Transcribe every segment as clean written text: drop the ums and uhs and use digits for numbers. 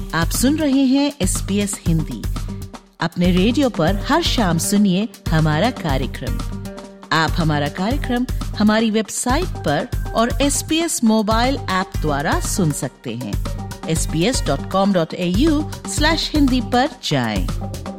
आप सुन रहे हैं SBS हिंदी। अपने रेडियो पर हर शाम सुनिए हमारा कार्यक्रम। आप हमारा कार्यक्रम हमारी वेबसाइट पर और SBS मोबाइल ऐप द्वारा सुन सकते हैं। sbs.com.au/hindi पर जाएं।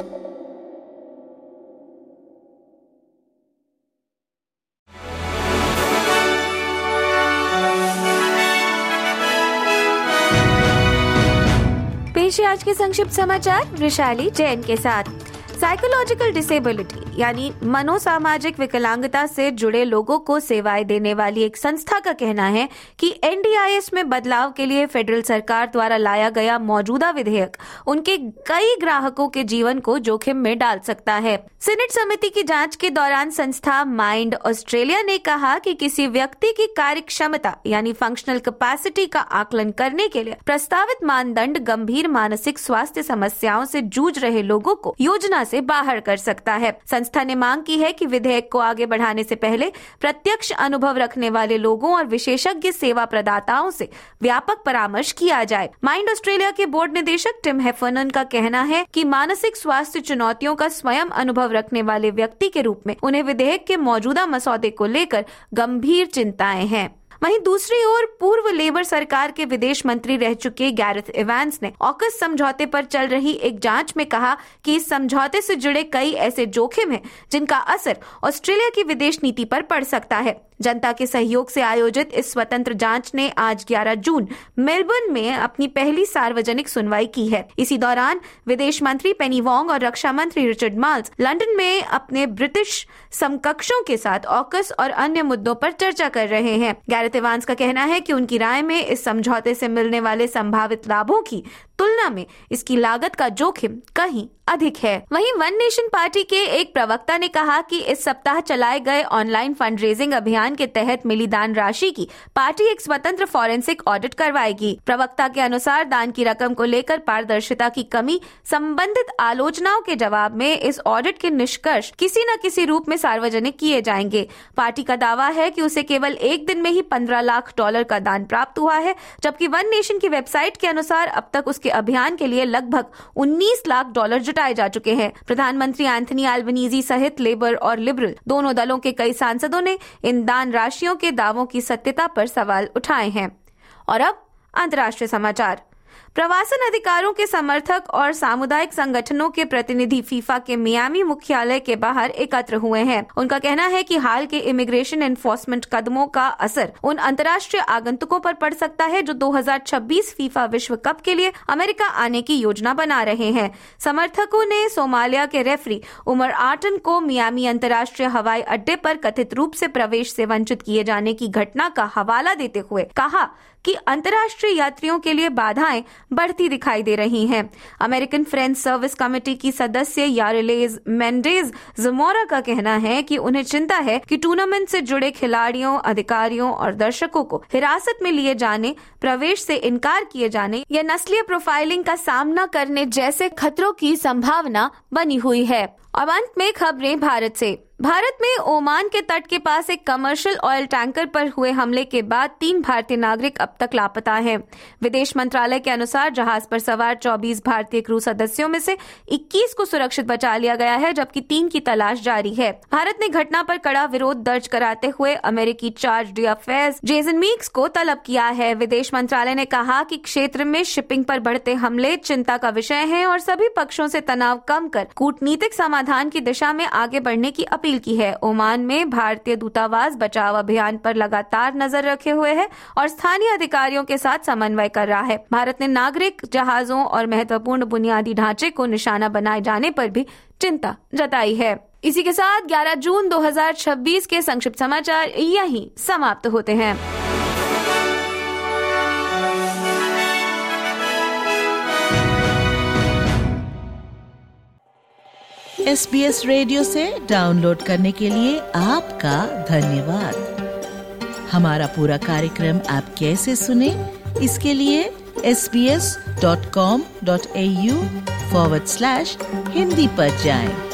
पेश है आज के संक्षिप्त समाचार वैशाली जैन के साथ। साइकोलॉजिकल डिसेबिलिटी यानी मनोसामाजिक विकलांगता से जुड़े लोगों को सेवाएं देने वाली एक संस्था का कहना है कि NDIS में बदलाव के लिए फेडरल सरकार द्वारा लाया गया मौजूदा विधेयक उनके कई ग्राहकों के जीवन को जोखिम में डाल सकता है। सीनेट समिति की जांच के दौरान संस्था माइंड ऑस्ट्रेलिया ने कहा कि किसी व्यक्ति की कार्य क्षमता यानी फंक्शनल कैपेसिटी का आकलन करने के लिए प्रस्तावित मानदंड गंभीर मानसिक स्वास्थ्य समस्याओं से जूझ रहे लोगों को योजना से बाहर कर सकता है। संस्था ने मांग की है कि विधेयक को आगे बढ़ाने से पहले प्रत्यक्ष अनुभव रखने वाले लोगों और विशेषज्ञ सेवा प्रदाताओं से व्यापक परामर्श किया जाए। माइंड ऑस्ट्रेलिया के बोर्ड निदेशक टिम हेफर्नन का कहना है कि मानसिक स्वास्थ्य चुनौतियों का स्वयं अनुभव रखने वाले व्यक्ति के रूप में उन्हें विधेयक के मौजूदा मसौदे को लेकर गंभीर चिंताएं हैं। वहीं दूसरी ओर पूर्व लेबर सरकार के विदेश मंत्री रह चुके गैरेथ इवांस ने ऑकस समझौते पर चल रही एक जांच में कहा कि इस समझौते से जुड़े कई ऐसे जोखिम हैं जिनका असर ऑस्ट्रेलिया की विदेश नीति पर पड़ सकता है। जनता के सहयोग से आयोजित इस स्वतंत्र जांच ने आज 11 जून मेलबर्न में अपनी पहली सार्वजनिक सुनवाई की है। इसी दौरान विदेश मंत्री पेनी वोंग और रक्षा मंत्री रिचर्ड मार्ल्स लंदन में अपने ब्रिटिश समकक्षों के साथ ऑकस और अन्य मुद्दों पर चर्चा कर रहे हैं। गैरेथ इवांस का कहना है कि उनकी राय में इस समझौते से मिलने वाले संभावित लाभों की तुलना में इसकी लागत का जोखिम कहीं अधिक है। वहीं वन नेशन पार्टी के एक प्रवक्ता ने कहा कि इस सप्ताह चलाए गए ऑनलाइन फंड रेजिंग अभियान के तहत मिली दान राशि की पार्टी एक स्वतंत्र फॉरेंसिक ऑडिट करवाएगी। प्रवक्ता के अनुसार दान की रकम को लेकर पारदर्शिता की कमी संबंधित आलोचनाओं के जवाब में इस ऑडिट के निष्कर्ष किसी न किसी रूप में सार्वजनिक किए जाएंगे। पार्टी का दावा है कि उसे केवल एक दिन में ही $15 लाख का दान प्राप्त हुआ है, जबकि वन नेशन की वेबसाइट के अनुसार अब तक उसके अभियान के लिए लगभग $19 लाख जुटाए जा चुके हैं। प्रधानमंत्री एंथनी अल्बनीजी सहित लेबर और लिबरल दोनों दलों के कई सांसदों ने इन दान राशियों के दावों की सत्यता पर सवाल उठाए हैं। और अब अंतर्राष्ट्रीय समाचार। प्रवासन अधिकारों के समर्थक और सामुदायिक संगठनों के प्रतिनिधि फीफा के मियामी मुख्यालय के बाहर एकत्र हुए हैं। उनका कहना है कि हाल के इमिग्रेशन एनफोर्समेंट कदमों का असर उन अंतर्राष्ट्रीय आगंतुकों पर पड़ सकता है जो 2026 फीफा विश्व कप के लिए अमेरिका आने की योजना बना रहे हैं। समर्थकों ने सोमालिया के रेफरी उमर आर्टन को मियामी अंतर्राष्ट्रीय हवाई अड्डे पर कथित रूप से प्रवेश से वंचित किए जाने की घटना का हवाला देते हुए कहा कि अंतर्राष्ट्रीय यात्रियों के लिए बाधाएं बढ़ती दिखाई दे रही हैं। अमेरिकन फ्रेंच सर्विस कमेटी की सदस्य यारिलेज मेंडेज जमोरा का कहना है कि उन्हें चिंता है कि टूर्नामेंट से जुड़े खिलाड़ियों, अधिकारियों और दर्शकों को हिरासत में लिए जाने, प्रवेश से इनकार किए जाने या नस्लीय प्रोफाइलिंग का सामना करने जैसे खतरों की संभावना बनी हुई है। और अंत में खबरें भारत से। भारत में ओमान के तट के पास एक कमर्शियल ऑयल टैंकर पर हुए हमले के बाद 3 भारतीय नागरिक अब तक लापता हैं। विदेश मंत्रालय के अनुसार जहाज पर सवार 24 भारतीय क्रू सदस्यों में से 21 को सुरक्षित बचा लिया गया है, जबकि 3 की तलाश जारी है। भारत ने घटना पर कड़ा विरोध दर्ज कराते हुए अमेरिकी चार्ज d'affaires जेसन मीक्स को तलब किया है। विदेश मंत्रालय ने कहा कि क्षेत्र में शिपिंग पर बढ़ते हमले चिंता का विषय है और सभी पक्षों से तनाव कम कर कूटनीतिक समाधान की दिशा में आगे बढ़ने की अपील की है। ओमान में भारतीय दूतावास बचाव अभियान पर लगातार नजर रखे हुए है और स्थानीय अधिकारियों के साथ समन्वय कर रहा है। भारत ने नागरिक जहाजों और महत्वपूर्ण बुनियादी ढांचे को निशाना बनाए जाने पर भी चिंता जताई है। इसी के साथ 11 जून 2026 के संक्षिप्त समाचार यहीं समाप्त होते हैं। SBS रेडियो से डाउनलोड करने के लिए आपका धन्यवाद। हमारा पूरा कार्यक्रम आप कैसे सुने, इसके लिए sbs.com.au/hindi पर जाएं।